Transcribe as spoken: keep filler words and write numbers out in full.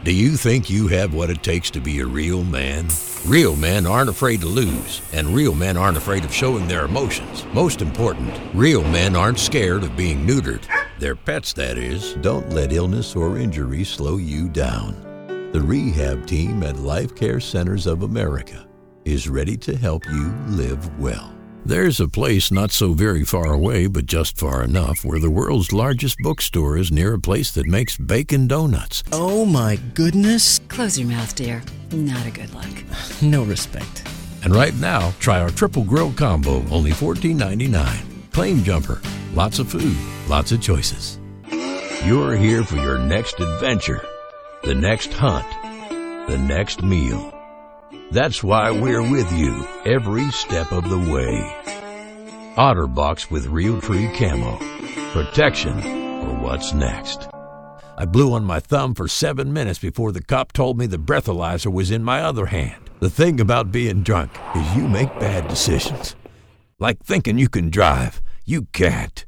Do you think you have what it takes to be a real man? Real men aren't afraid to lose, and real men aren't afraid of showing their emotions. Most important, real men aren't scared of being neutered. Their pets, that is. Don't let illness or injury slow you down. The rehab team at Life Care Centers of America is ready to help you live well. There's a place not so very far away, but just far enough, where the world's largest bookstore is near a place that makes bacon donuts. Oh my goodness. Close your mouth, dear. Not a good look. No respect. And right now, try our triple grill combo, only fourteen ninety-nine. Claim Jumper, lots of food, lots of choices. You're here for your next adventure, the next hunt, the next meal. That's why we're with you every step of the way. OtterBox with Realtree Camo. Protection for what's next. I blew on my thumb for seven minutes before the cop told me the breathalyzer was in my other hand. The thing about being drunk is you make bad decisions. Like thinking you can drive. You can't.